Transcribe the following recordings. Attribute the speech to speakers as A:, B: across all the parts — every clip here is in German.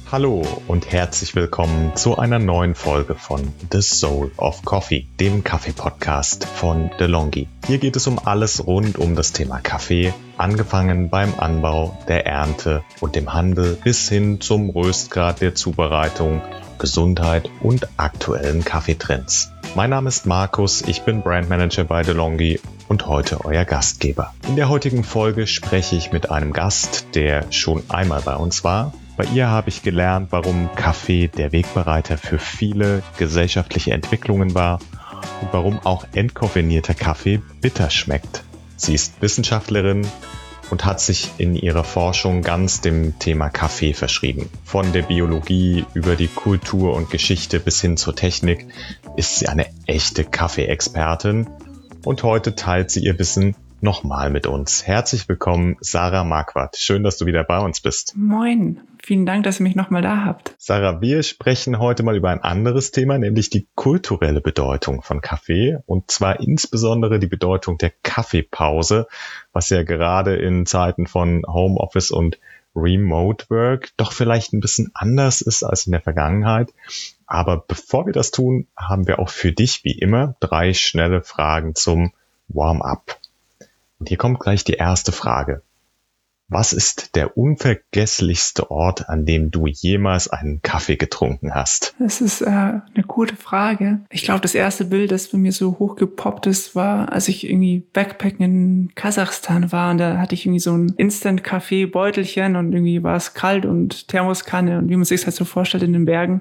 A: Hallo und herzlich willkommen zu einer neuen Folge von The Soul of Coffee, dem Kaffee-Podcast von DeLonghi. Hier geht es um alles rund um das Thema Kaffee, angefangen beim Anbau, der Ernte und dem Handel bis hin zum Röstgrad der Zubereitung, Gesundheit und aktuellen Kaffeetrends. Mein Name ist Markus, ich bin Brandmanager bei DeLonghi und heute euer Gastgeber. In der heutigen Folge spreche ich mit einem Gast, der schon einmal bei uns war. Bei ihr habe ich gelernt, warum Kaffee der Wegbereiter für viele gesellschaftliche Entwicklungen war und warum auch entkoffinierter Kaffee bitter schmeckt. Sie ist Wissenschaftlerin und hat sich in ihrer Forschung ganz dem Thema Kaffee verschrieben. Von der Biologie über die Kultur und Geschichte bis hin zur Technik ist sie eine echte Kaffee-Expertin und heute teilt sie ihr Wissen nochmal mit uns. Herzlich willkommen, Sarah Marquardt. Schön, dass du wieder bei uns bist.
B: Moin, vielen Dank, dass ihr mich nochmal da habt.
A: Sarah, wir sprechen heute mal über ein anderes Thema, nämlich die kulturelle Bedeutung von Kaffee und zwar insbesondere die Bedeutung der Kaffeepause, was ja gerade in Zeiten von Homeoffice und Remote Work doch vielleicht ein bisschen anders ist als in der Vergangenheit. Aber bevor wir das tun, haben wir auch für dich wie immer 3 schnelle Fragen zum Warm-up. Und hier kommt gleich die erste Frage. Was ist der unvergesslichste Ort, an dem du jemals einen Kaffee getrunken hast?
B: Das ist eine gute Frage. Ich glaube, das erste Bild, das bei mir so hochgepoppt ist, war, als ich irgendwie Backpacken in Kasachstan war. Und da hatte ich irgendwie so ein Instant-Kaffee-Beutelchen und irgendwie war es kalt und Thermoskanne und wie man sich das halt so vorstellt in den Bergen.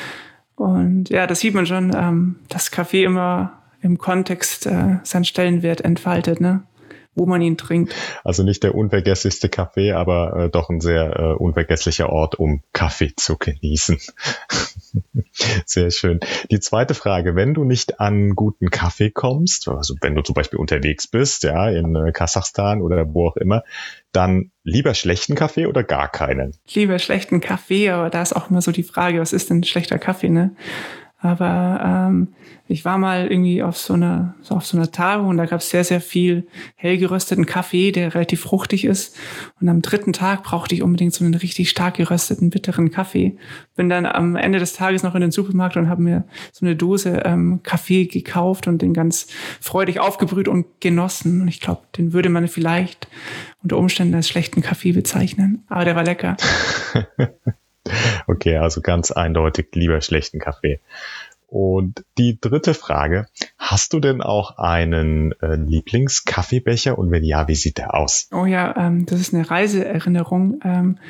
B: Und ja, das sieht man schon, dass Kaffee immer im Kontext seinen Stellenwert entfaltet, ne? Wo man ihn trinkt.
A: Also nicht der unvergesslichste Kaffee, aber doch ein sehr unvergesslicher Ort, um Kaffee zu genießen. Sehr schön. Die zweite Frage, wenn du nicht an guten Kaffee kommst, also wenn du zum Beispiel unterwegs bist, ja, in Kasachstan oder wo auch immer, dann lieber schlechten Kaffee oder gar keinen?
B: Lieber schlechten Kaffee, aber da ist auch immer so die Frage, was ist denn schlechter Kaffee, ne? Aber ich war mal irgendwie auf so einer Tagung und da gab es sehr, sehr viel hell gerösteten Kaffee, der relativ fruchtig ist. Und am 3. Tag brauchte ich unbedingt so einen richtig stark gerösteten, bitteren Kaffee. Bin dann am Ende des Tages noch in den Supermarkt und habe mir so eine Dose Kaffee gekauft und den ganz freudig aufgebrüht und genossen. Und ich glaube, den würde man vielleicht unter Umständen als schlechten Kaffee bezeichnen. Aber der war lecker.
A: Okay, also ganz eindeutig lieber schlechten Kaffee. Und die dritte Frage, hast du denn auch einen Lieblingskaffeebecher und wenn ja, wie sieht der aus?
B: Oh ja, das ist eine Reiseerinnerung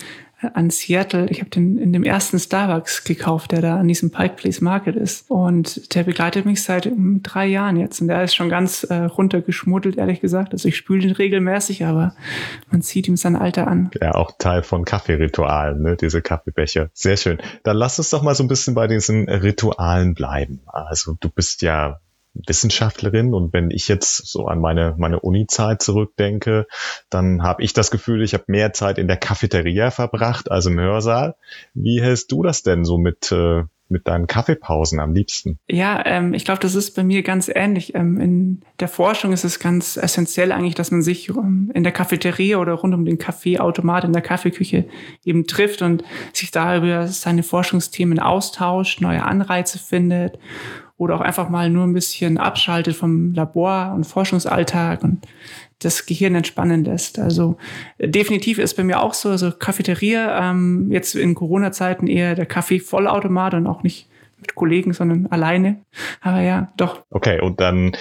B: an Seattle. Ich habe den in dem ersten Starbucks gekauft, der da an diesem Pike Place Market ist. Und der begleitet mich seit 3 Jahren jetzt. Und der ist schon ganz runtergeschmuddelt, ehrlich gesagt. Also ich spüle den regelmäßig, aber man sieht ihm sein Alter an.
A: Ja, auch Teil von Kaffeeritualen, ne, diese Kaffeebecher. Sehr schön. Dann lass uns doch mal so ein bisschen bei diesen Ritualen bleiben. Also du bist ja Wissenschaftlerin und wenn ich jetzt so an meine Uni-Zeit zurückdenke, dann habe ich das Gefühl, ich habe mehr Zeit in der Cafeteria verbracht als im Hörsaal. Wie hältst du das denn so mit deinen Kaffeepausen am liebsten?
B: Ja, ich glaube, das ist bei mir ganz ähnlich. In der Forschung ist es ganz essentiell eigentlich, dass man sich in der Cafeteria oder rund um den Kaffeeautomat in der Kaffeeküche eben trifft und sich da über seine Forschungsthemen austauscht, neue Anreize findet oder auch einfach mal nur ein bisschen abschaltet vom Labor- und Forschungsalltag und das Gehirn entspannen lässt. Also definitiv ist bei mir auch so, also Cafeteria, jetzt in Corona-Zeiten eher der Kaffee-Vollautomat und auch nicht mit Kollegen, sondern alleine. Aber ja, doch.
A: Okay, und dann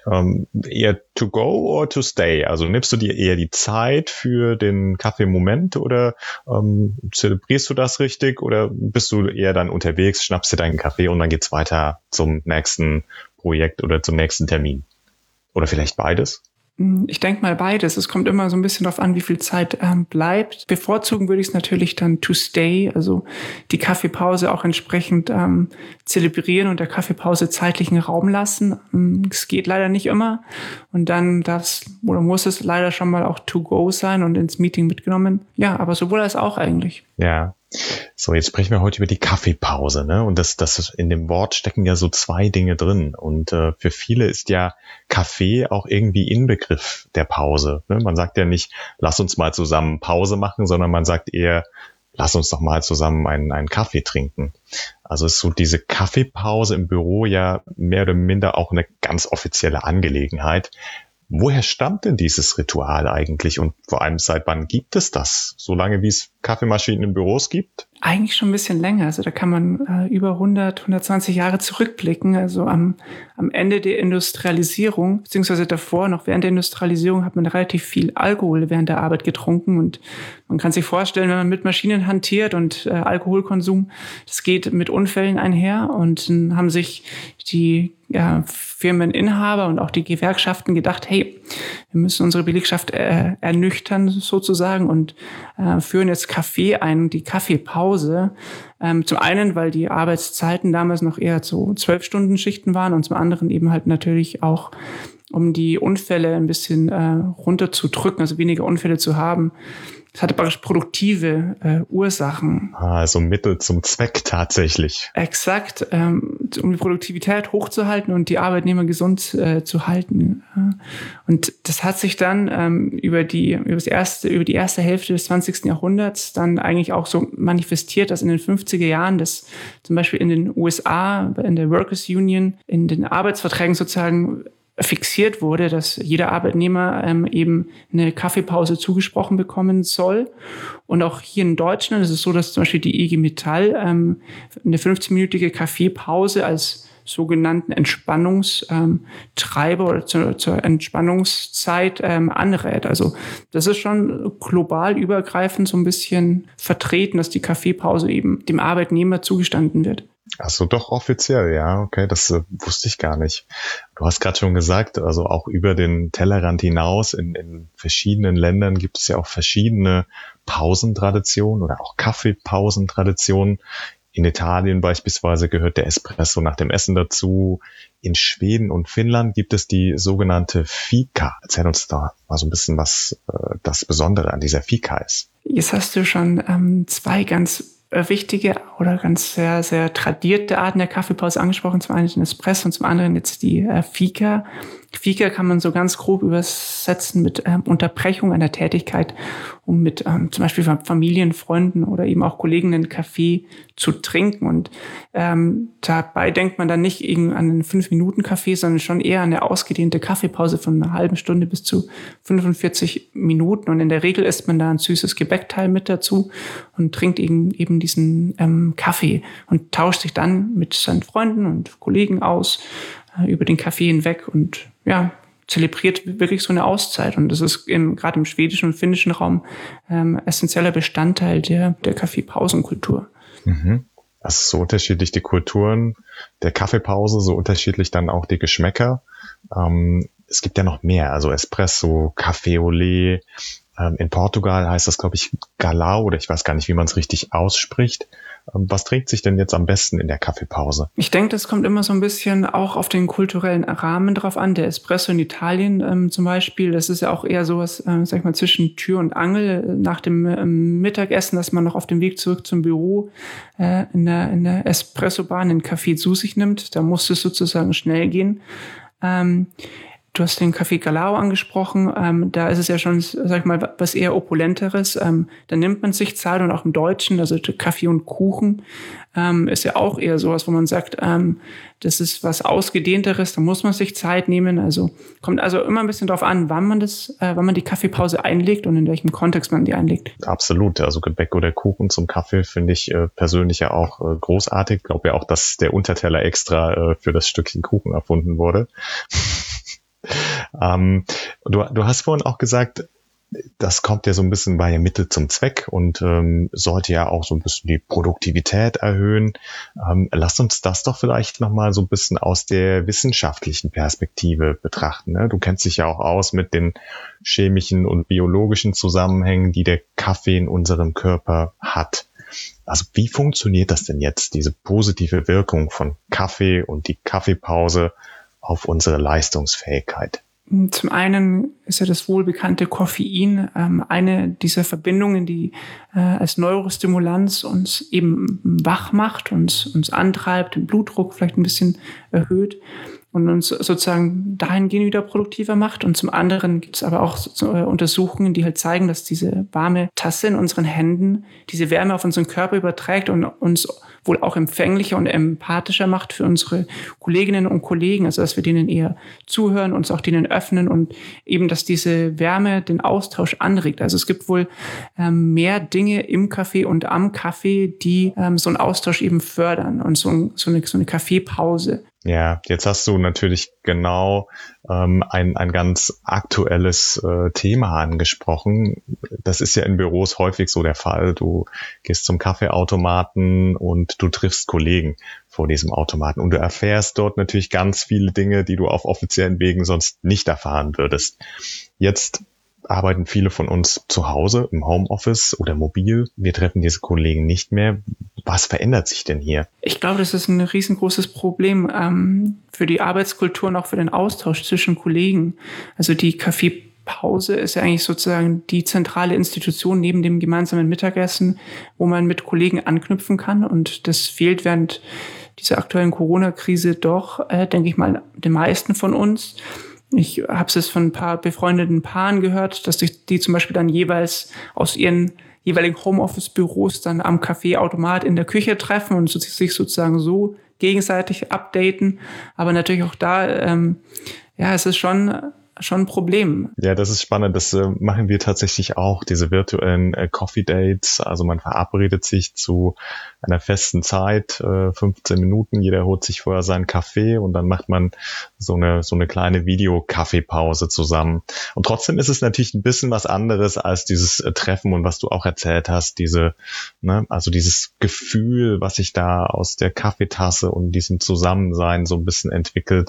A: eher to go or to stay? Also nimmst du dir eher die Zeit für den Kaffeemoment oder zelebrierst du das richtig oder bist du eher dann unterwegs, schnappst dir deinen Kaffee und dann geht's weiter zum nächsten Projekt oder zum nächsten Termin? Oder vielleicht beides?
B: Ich denke mal beides. Es kommt immer so ein bisschen darauf an, wie viel Zeit bleibt. Bevorzugen würde ich es natürlich dann to stay, also die Kaffeepause auch entsprechend zelebrieren und der Kaffeepause zeitlichen Raum lassen. Es geht leider nicht immer. Und dann muss es leider schon mal auch to go sein und ins Meeting mitgenommen. Ja, aber sowohl als auch eigentlich.
A: Ja. So, jetzt sprechen wir heute über die Kaffeepause, ne? Und das in dem Wort stecken ja so 2 Dinge drin. Und für viele ist ja Kaffee auch irgendwie Inbegriff der Pause. Ne? Man sagt ja nicht, lass uns mal zusammen Pause machen, sondern man sagt eher, lass uns doch mal zusammen einen Kaffee trinken. Also ist so diese Kaffeepause im Büro ja mehr oder minder auch eine ganz offizielle Angelegenheit. Woher stammt denn dieses Ritual eigentlich und vor allem seit wann gibt es das? So lange wie es Kaffeemaschinen in Büros gibt?
B: Eigentlich schon ein bisschen länger. Also da kann man über 120 Jahre zurückblicken. Also am Ende der Industrialisierung, beziehungsweise davor, noch während der Industrialisierung, hat man relativ viel Alkohol während der Arbeit getrunken. Und man kann sich vorstellen, wenn man mit Maschinen hantiert und Alkoholkonsum, das geht mit Unfällen einher. Und dann haben sich die Firmeninhaber und auch die Gewerkschaften gedacht, hey, wir müssen unsere Belegschaft ernüchtern sozusagen und führen jetzt Kaffee ein, die Kaffeepause. Zum einen, weil die Arbeitszeiten damals noch eher so 12-Stunden-Schichten waren und zum anderen eben halt natürlich auch, um die Unfälle ein bisschen runterzudrücken, also weniger Unfälle zu haben. Es hatte praktisch produktive Ursachen.
A: Also Mittel zum Zweck tatsächlich.
B: Exakt, um die Produktivität hochzuhalten und die Arbeitnehmer gesund zu halten. Und das hat sich dann über die erste Hälfte des 20. Jahrhunderts dann eigentlich auch so manifestiert, dass in den 50er Jahren das zum Beispiel in den USA, in der Workers Union, in den Arbeitsverträgen sozusagen fixiert wurde, dass jeder Arbeitnehmer eben eine Kaffeepause zugesprochen bekommen soll. Und auch hier in Deutschland ist es so, dass zum Beispiel die IG Metall eine 15-minütige Kaffeepause als sogenannten Entspannungstreiber oder zur Entspannungszeit anrät. Also das ist schon global übergreifend so ein bisschen vertreten, dass die Kaffeepause eben dem Arbeitnehmer zugestanden wird.
A: Also doch offiziell, ja, okay, das wusste ich gar nicht. Du hast gerade schon gesagt, also auch über den Tellerrand hinaus in verschiedenen Ländern gibt es ja auch verschiedene Pausentraditionen oder auch Kaffeepausentraditionen. In Italien beispielsweise gehört der Espresso nach dem Essen dazu. In Schweden und Finnland gibt es die sogenannte Fika. Erzähl uns da mal so ein bisschen, was das Besondere an dieser Fika ist.
B: Jetzt hast du schon zwei ganz wichtige oder ganz sehr, sehr tradierte Arten der Kaffeepause angesprochen. Zum einen den Espresso und zum anderen jetzt die Fika. Fika kann man so ganz grob übersetzen mit Unterbrechung einer Tätigkeit, um mit zum Beispiel Familien, Freunden oder eben auch Kollegen einen Kaffee zu trinken. Und dabei denkt man dann nicht an einen 5-Minuten-Kaffee, sondern schon eher an eine ausgedehnte Kaffeepause von einer halben Stunde bis zu 45 Minuten. Und in der Regel isst man da ein süßes Gebäckteil mit dazu und trinkt eben diesen Kaffee und tauscht sich dann mit seinen Freunden und Kollegen aus über den Kaffee hinweg und ja, zelebriert wirklich so eine Auszeit. Und das ist gerade im schwedischen und finnischen Raum essentieller Bestandteil der Kaffeepausenkultur.
A: Mhm. Das ist so unterschiedlich die Kulturen der Kaffeepause, so unterschiedlich dann auch die Geschmäcker. Es gibt ja noch mehr, also Espresso, Café au lait. In Portugal heißt das, glaube ich, Galao oder ich weiß gar nicht, wie man es richtig ausspricht. Was trägt sich denn jetzt am besten in der Kaffeepause?
B: Ich denke, das kommt immer so ein bisschen auch auf den kulturellen Rahmen drauf an. Der Espresso in Italien zum Beispiel, das ist ja auch eher sowas, sag ich mal, zwischen Tür und Angel nach dem Mittagessen, dass man noch auf dem Weg zurück zum Büro in der Espresso-Bahn einen Kaffee zu sich nimmt. Da muss es sozusagen schnell gehen. Du hast den Café Galao angesprochen, da ist es ja schon, sag ich mal, was eher Opulenteres. Da nimmt man sich Zeit und auch im Deutschen, also Kaffee und Kuchen, ist ja auch eher sowas, wo man sagt, das ist was Ausgedehnteres, da muss man sich Zeit nehmen. Also kommt also immer ein bisschen drauf an, wann man die Kaffeepause einlegt und in welchem Kontext man die einlegt.
A: Absolut, also Gebäck oder Kuchen zum Kaffee finde ich persönlich ja auch großartig. Ich glaube ja auch, dass der Unterteller extra für das Stückchen Kuchen erfunden wurde. Du hast vorhin auch gesagt, das kommt ja so ein bisschen bei Mittel zum Zweck und sollte ja auch so ein bisschen die Produktivität erhöhen. Lass uns das doch vielleicht nochmal so ein bisschen aus der wissenschaftlichen Perspektive betrachten. Ne? Du kennst dich ja auch aus mit den chemischen und biologischen Zusammenhängen, die der Kaffee in unserem Körper hat. Also wie funktioniert das denn jetzt, diese positive Wirkung von Kaffee und die Kaffeepause auf unsere Leistungsfähigkeit?
B: Zum einen ist ja das wohlbekannte Koffein eine dieser Verbindungen, die als Neurostimulanz uns eben wach macht, uns antreibt, den Blutdruck vielleicht ein bisschen erhöht. und uns sozusagen dahingehend wieder produktiver macht. Und zum anderen gibt es aber auch Untersuchungen, die halt zeigen, dass diese warme Tasse in unseren Händen diese Wärme auf unseren Körper überträgt und uns wohl auch empfänglicher und empathischer macht für unsere Kolleginnen und Kollegen. Also dass wir denen eher zuhören, uns auch denen öffnen und eben, dass diese Wärme den Austausch anregt. Also es gibt wohl mehr Dinge im Kaffee und am Kaffee, die so einen Austausch eben fördern und so eine Kaffeepause.
A: Ja, jetzt hast du natürlich genau ein ganz aktuelles Thema angesprochen. Das ist ja in Büros häufig so der Fall. Du gehst zum Kaffeeautomaten und du triffst Kollegen vor diesem Automaten und du erfährst dort natürlich ganz viele Dinge, die du auf offiziellen Wegen sonst nicht erfahren würdest. Jetzt arbeiten viele von uns zu Hause im Homeoffice oder mobil. Wir treffen diese Kollegen nicht mehr. Was verändert sich denn hier?
B: Ich glaube, das ist ein riesengroßes Problem für die Arbeitskultur und auch für den Austausch zwischen Kollegen. Also die Kaffeepause ist ja eigentlich sozusagen die zentrale Institution neben dem gemeinsamen Mittagessen, wo man mit Kollegen anknüpfen kann. Und das fehlt während dieser aktuellen Corona-Krise doch, denke ich mal, den meisten von uns. Ich habe es von ein paar befreundeten Paaren gehört, dass sich die zum Beispiel dann jeweils aus ihren jeweiligen Homeoffice-Büros dann am Kaffeeautomat in der Küche treffen und sich sozusagen so gegenseitig updaten. Aber natürlich auch da, es ist schon ein Problem.
A: Ja, das ist spannend. Das machen wir tatsächlich auch, diese virtuellen Coffee Dates. Also man verabredet sich zu einer festen Zeit, 15 Minuten. Jeder holt sich vorher seinen Kaffee und dann macht man so eine kleine Video-Kaffeepause zusammen. Und trotzdem ist es natürlich ein bisschen was anderes als dieses Treffen und was du auch erzählt hast, also dieses Gefühl, was sich da aus der Kaffeetasse und diesem Zusammensein so ein bisschen entwickelt.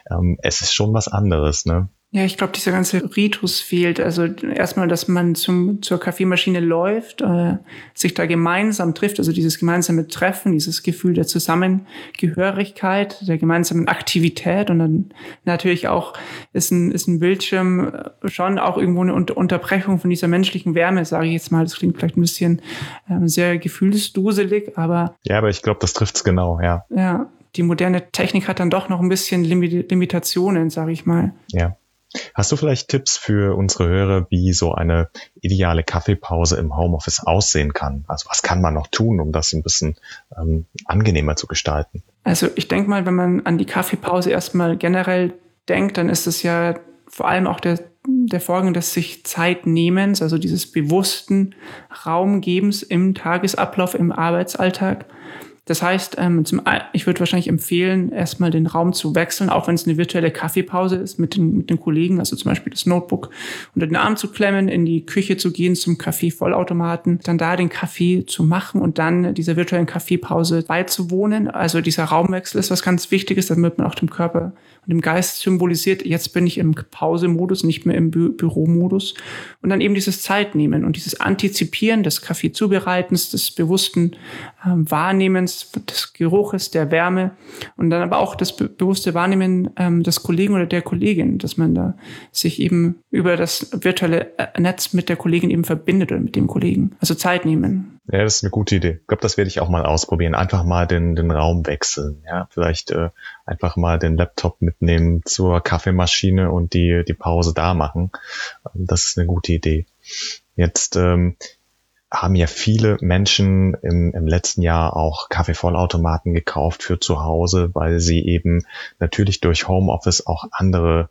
A: Es ist schon was anderes, ne?
B: Ja, ich glaube, dieser ganze Ritus fehlt. Also erstmal, dass man zur Kaffeemaschine läuft, sich da gemeinsam trifft, also dieses gemeinsame Treffen, dieses Gefühl der Zusammengehörigkeit, der gemeinsamen Aktivität und dann natürlich auch ist ein Bildschirm schon auch irgendwo eine Unterbrechung von dieser menschlichen Wärme, sage ich jetzt mal. Das klingt vielleicht ein bisschen sehr gefühlsduselig, aber...
A: Ja, aber ich glaube, das trifft's genau, ja.
B: Ja, die moderne Technik hat dann doch noch ein bisschen Limitationen, sage ich mal.
A: Ja. Hast du vielleicht Tipps für unsere Hörer, wie so eine ideale Kaffeepause im Homeoffice aussehen kann? Also was kann man noch tun, um das ein bisschen angenehmer zu gestalten?
B: Also ich denke mal, wenn man an die Kaffeepause erstmal generell denkt, dann ist es ja vor allem auch der Vorgang des sich Zeitnehmens, also dieses bewussten Raumgebens im Tagesablauf, im Arbeitsalltag. Das heißt, ich würde wahrscheinlich empfehlen, erstmal den Raum zu wechseln, auch wenn es eine virtuelle Kaffeepause ist mit den Kollegen, also zum Beispiel das Notebook unter den Arm zu klemmen, in die Küche zu gehen zum Kaffeevollautomaten, dann da den Kaffee zu machen und dann dieser virtuellen Kaffeepause beizuwohnen. Also dieser Raumwechsel ist was ganz Wichtiges, damit man auch dem Körper und dem Geist symbolisiert, jetzt bin ich im Pausemodus, nicht mehr im Büromodus. Und dann eben dieses Zeitnehmen und dieses Antizipieren des Kaffeezubereitens, des bewussten Wahrnehmens, des Geruches, der Wärme und dann aber auch das bewusste Wahrnehmen des Kollegen oder der Kollegin, dass man da sich eben über das virtuelle Netz mit der Kollegin eben verbindet oder mit dem Kollegen. Also Zeit nehmen.
A: Ja, das ist eine gute Idee. Ich glaube, das werde ich auch mal ausprobieren. Einfach mal den Raum wechseln. Ja, vielleicht einfach mal den Laptop mitnehmen zur Kaffeemaschine und die Pause da machen. Das ist eine gute Idee. Jetzt haben ja viele Menschen im letzten Jahr auch Kaffeevollautomaten gekauft für zu Hause, weil sie eben natürlich durch Homeoffice auch andere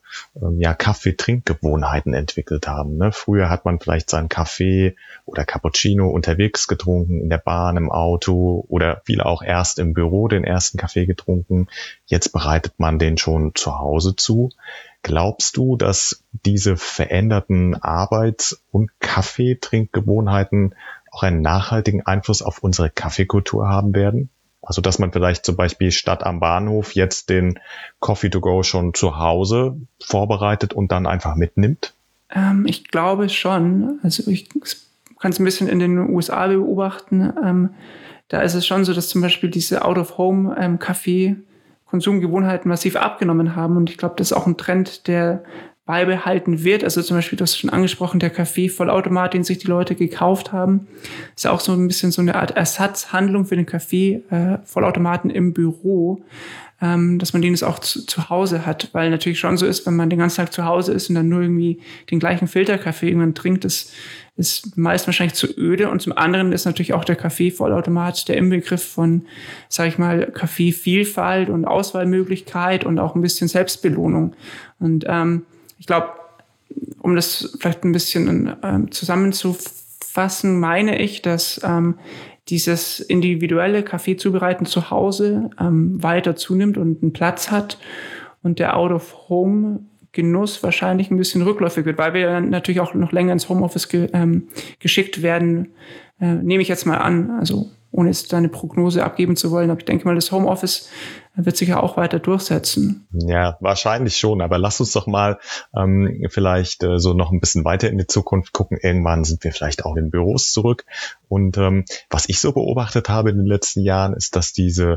A: Kaffeetrinkgewohnheiten entwickelt haben. Ne? Früher hat man vielleicht seinen Kaffee oder Cappuccino unterwegs getrunken, in der Bahn, im Auto oder viele auch erst im Büro den ersten Kaffee getrunken. Jetzt bereitet man den schon zu Hause zu. Glaubst du, dass diese veränderten Arbeits- und Kaffeetrinkgewohnheiten auch einen nachhaltigen Einfluss auf unsere Kaffeekultur haben werden? Also, dass man vielleicht zum Beispiel statt am Bahnhof jetzt den Coffee to go schon zu Hause vorbereitet und dann einfach mitnimmt?
B: Ich glaube schon. Also ich kann es ein bisschen in den USA beobachten. Da ist es schon so, dass zum Beispiel diese Out-of-Home-Kaffee Konsumgewohnheiten massiv abgenommen haben. Und ich glaube, das ist auch ein Trend, der beibehalten wird. Also zum Beispiel, du hast schon angesprochen, der Kaffee-Vollautomat, den sich die Leute gekauft haben, ist auch so ein bisschen so eine Art Ersatzhandlung für den Kaffee-Vollautomaten im Büro, dass man den jetzt auch zu Hause hat, weil natürlich schon so ist, wenn man den ganzen Tag zu Hause ist und dann nur irgendwie den gleichen Filterkaffee irgendwann trinkt, das ist meist wahrscheinlich zu öde. Und zum anderen ist natürlich auch der Kaffee-Vollautomat der Inbegriff von, sage ich mal, Kaffeevielfalt und Auswahlmöglichkeit und auch ein bisschen Selbstbelohnung. Und ich glaube, um das vielleicht ein bisschen zusammenzufassen, meine ich, dass dieses individuelle Kaffeezubereiten zu Hause weiter zunimmt und einen Platz hat und der Out-of-Home-Genuss wahrscheinlich ein bisschen rückläufig wird, weil wir dann natürlich auch noch länger ins Homeoffice geschickt werden, nehme ich jetzt mal an, also ohne jetzt da eine Prognose abgeben zu wollen, aber ich denke mal, das Homeoffice wird sich ja auch weiter durchsetzen.
A: Ja, wahrscheinlich schon, aber lass uns doch mal vielleicht so noch ein bisschen weiter in die Zukunft gucken. Irgendwann sind wir vielleicht auch in Büros zurück. Und was ich so beobachtet habe in den letzten Jahren, ist, dass diese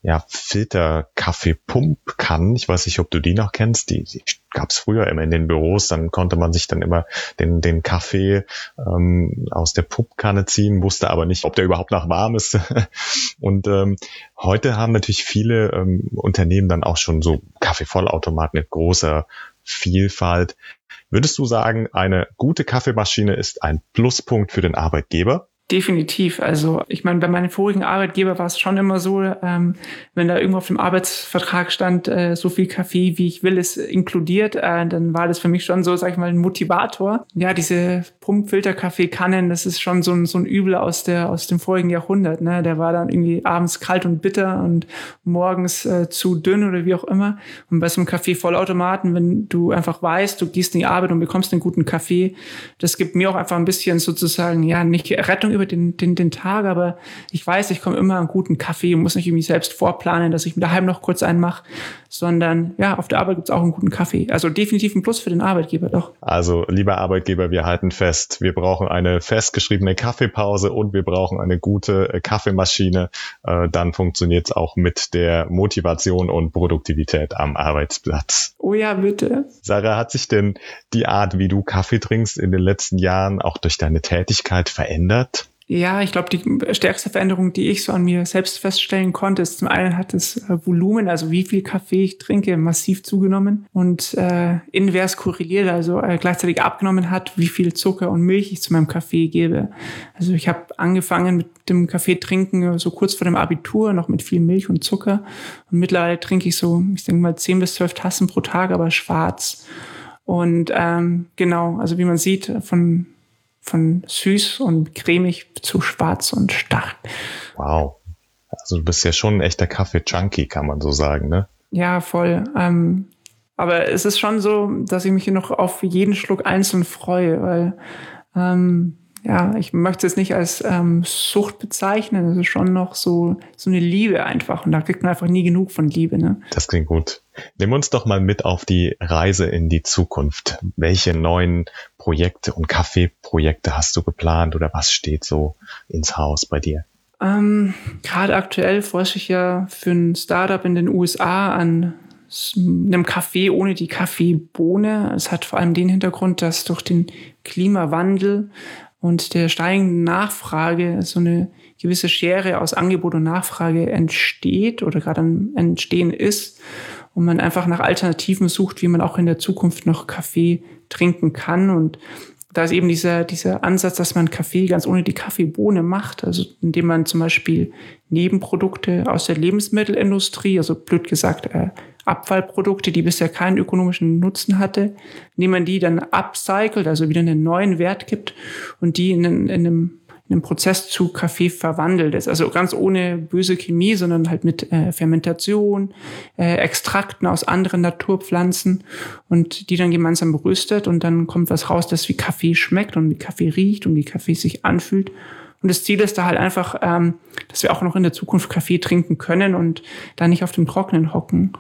A: Filter-Kaffee-Pumpkannen, ich weiß nicht, ob du die noch kennst, die gab es früher immer in den Büros, dann konnte man sich dann immer den Kaffee aus der Pumpkanne ziehen, wusste aber nicht, ob der überhaupt noch warm ist. Und heute haben natürlich viele Unternehmen dann auch schon so Kaffeevollautomaten mit großer Vielfalt. Würdest du sagen, eine gute Kaffeemaschine ist ein Pluspunkt für den Arbeitgeber?
B: Definitiv. Also ich meine, bei meinem vorigen Arbeitgeber war es schon immer so, wenn da irgendwo auf dem Arbeitsvertrag stand, so viel Kaffee, wie ich will, ist inkludiert, dann war das für mich schon so, sag ich mal, ein Motivator. Ja, diese Pumpfilterkaffeekannen, das ist schon so ein Übel aus dem vorigen Jahrhundert. Ne? Der war dann irgendwie abends kalt und bitter und morgens zu dünn oder wie auch immer. Und bei so einem Kaffee-Vollautomaten, wenn du einfach weißt, du gehst in die Arbeit und bekommst einen guten Kaffee, das gibt mir auch einfach ein bisschen sozusagen, ja, nicht Rettung über den Tag, aber ich weiß, ich komme immer an guten Kaffee und muss nicht irgendwie selbst vorplanen, dass ich mir daheim noch kurz einen mache, sondern ja, auf der Arbeit gibt es auch einen guten Kaffee. Also definitiv ein Plus für den Arbeitgeber, doch.
A: Also, lieber Arbeitgeber, wir halten fest, wir brauchen eine festgeschriebene Kaffeepause und wir brauchen eine gute Kaffeemaschine. Dann funktioniert es auch mit der Motivation und Produktivität am Arbeitsplatz.
B: Oh ja, bitte.
A: Sarah, hat sich denn die Art, wie du Kaffee trinkst, in den letzten Jahren auch durch deine Tätigkeit verändert?
B: Ja, ich glaube, die stärkste Veränderung, die ich so an mir selbst feststellen konnte, ist zum einen hat das Volumen, also wie viel Kaffee ich trinke, massiv zugenommen und invers korreliert, also gleichzeitig abgenommen hat, wie viel Zucker und Milch ich zu meinem Kaffee gebe. Also ich habe angefangen mit dem Kaffee trinken so kurz vor dem Abitur, noch mit viel Milch und Zucker und mittlerweile trinke ich so, ich denke mal 10 bis 12 Tassen pro Tag, aber schwarz. Und genau, also wie man sieht, von süß und cremig zu schwarz und stark.
A: Wow. Also du bist ja schon ein echter Kaffee-Junkie, kann man so sagen, ne?
B: Ja, voll. Aber es ist schon so, dass ich mich hier noch auf jeden Schluck einzeln freue, weil ich möchte es nicht als Sucht bezeichnen. Es ist schon noch so eine Liebe einfach. Und da kriegt man einfach nie genug von Liebe, ne?
A: Das klingt gut. Nimm uns doch mal mit auf die Reise in die Zukunft. Welche neuen Projekte und Kaffeeprojekte hast du geplant oder was steht so ins Haus bei dir?
B: Gerade aktuell forsche ich ja für ein Startup in den USA an einem Kaffee ohne die Kaffeebohne. Es hat vor allem den Hintergrund, dass durch den Klimawandel und der steigenden Nachfrage so eine gewisse Schere aus Angebot und Nachfrage entsteht oder gerade am Entstehen ist und man einfach nach Alternativen sucht, wie man auch in der Zukunft noch Kaffee trinken kann. Und da ist eben dieser Ansatz, dass man Kaffee ganz ohne die Kaffeebohne macht, also indem man zum Beispiel Nebenprodukte aus der Lebensmittelindustrie, also blöd gesagt Abfallprodukte, die bisher keinen ökonomischen Nutzen hatte, indem man die dann upcycelt, also wieder einen neuen Wert gibt und die in einem Prozess zu Kaffee verwandelt ist. Also ganz ohne böse Chemie, sondern halt mit Fermentation, Extrakten aus anderen Naturpflanzen und die dann gemeinsam röstet und dann kommt was raus, das wie Kaffee schmeckt und wie Kaffee riecht und wie Kaffee sich anfühlt. Und das Ziel ist da halt einfach, dass wir auch noch in der Zukunft Kaffee trinken können und da nicht auf dem Trockenen hocken.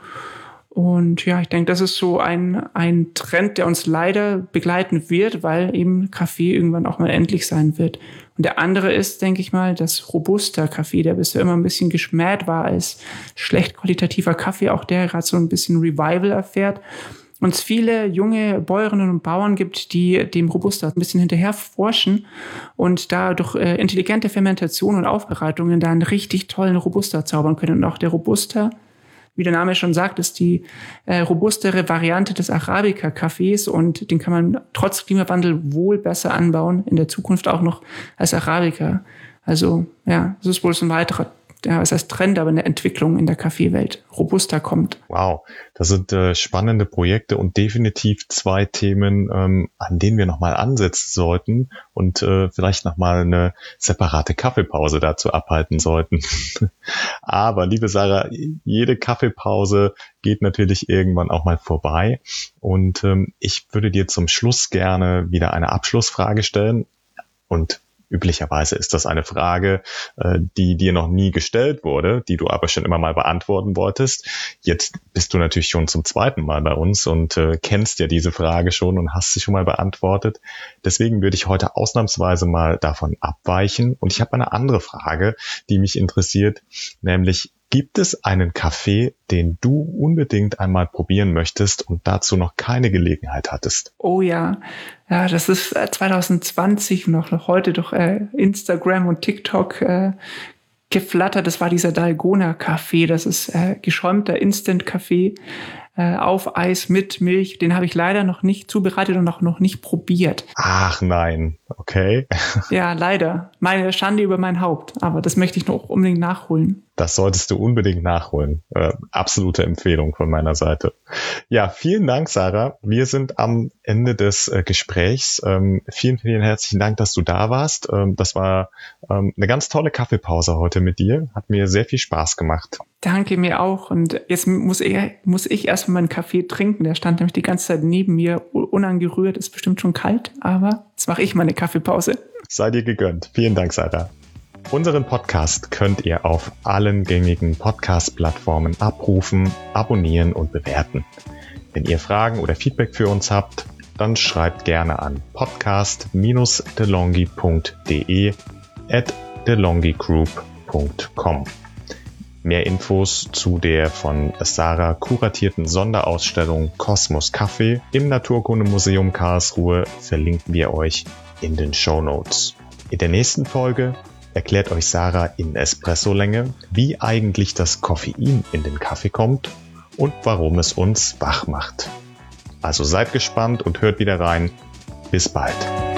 B: Und ja, ich denke, das ist so ein Trend, der uns leider begleiten wird, weil eben Kaffee irgendwann auch mal endlich sein wird. Und der andere ist, denke ich mal, das Robusta-Kaffee, der bisher immer ein bisschen geschmäht war als schlecht qualitativer Kaffee, auch der gerade so ein bisschen Revival erfährt. und es viele junge Bäuerinnen und Bauern gibt, die dem Robusta ein bisschen hinterher forschen und da durch intelligente Fermentation und Aufbereitungen da einen richtig tollen Robusta zaubern können. Und auch der Robusta, wie der Name schon sagt, ist die robustere Variante des Arabica-Kaffees und den kann man trotz Klimawandel wohl besser anbauen, in der Zukunft auch noch als Arabica. Also ja, das ist wohl so ein weiterer, ja, was heißt Trend, aber eine Entwicklung in der Kaffeewelt. Robusta kommt.
A: Wow, das sind spannende Projekte und definitiv 2 Themen, an denen wir nochmal ansetzen sollten und vielleicht nochmal eine separate Kaffeepause dazu abhalten sollten. Aber, liebe Sarah, jede Kaffeepause geht natürlich irgendwann auch mal vorbei und ich würde dir zum Schluss gerne wieder eine Abschlussfrage stellen und üblicherweise ist das eine Frage, die dir noch nie gestellt wurde, die du aber schon immer mal beantworten wolltest. Jetzt bist du natürlich schon zum 2. Mal bei uns und kennst ja diese Frage schon und hast sie schon mal beantwortet. Deswegen würde ich heute ausnahmsweise mal davon abweichen. Und ich habe eine andere Frage, die mich interessiert, nämlich: Gibt es einen Kaffee, den du unbedingt einmal probieren möchtest und dazu noch keine Gelegenheit hattest?
B: Oh ja, ja, das ist 2020 noch heute durch Instagram und TikTok geflattert. Das war dieser Dalgona-Kaffee. Das ist geschäumter Instant-Kaffee auf Eis mit Milch. Den habe ich leider noch nicht zubereitet und auch noch nicht probiert.
A: Ach nein, okay.
B: Ja, leider. Meine Schande über mein Haupt. Aber das möchte ich noch unbedingt nachholen.
A: Das solltest du unbedingt nachholen. Absolute Empfehlung von meiner Seite. Ja, vielen Dank, Sarah. Wir sind am Ende des Gesprächs. Vielen, vielen herzlichen Dank, dass du da warst. Das war eine ganz tolle Kaffeepause heute mit dir. Hat mir sehr viel Spaß gemacht.
B: Danke, mir auch. Und jetzt muss ich erstmal meinen Kaffee trinken. Der stand nämlich die ganze Zeit neben mir, unangerührt. Ist bestimmt schon kalt, aber jetzt mache ich meine Kaffeepause.
A: Sei dir gegönnt. Vielen Dank, Sarah. Unseren Podcast könnt ihr auf allen gängigen Podcast-Plattformen abrufen, abonnieren und bewerten. Wenn ihr Fragen oder Feedback für uns habt, dann schreibt gerne an podcast-delonghi.de@delonghigroup.com. Mehr Infos zu der von Sarah kuratierten Sonderausstellung Kosmos Kaffee im Naturkundemuseum Karlsruhe verlinken wir euch in den Shownotes. In der nächsten Folge erklärt euch Sarah in Espresso-Länge, wie eigentlich das Koffein in den Kaffee kommt und warum es uns wach macht. Also seid gespannt und hört wieder rein. Bis bald.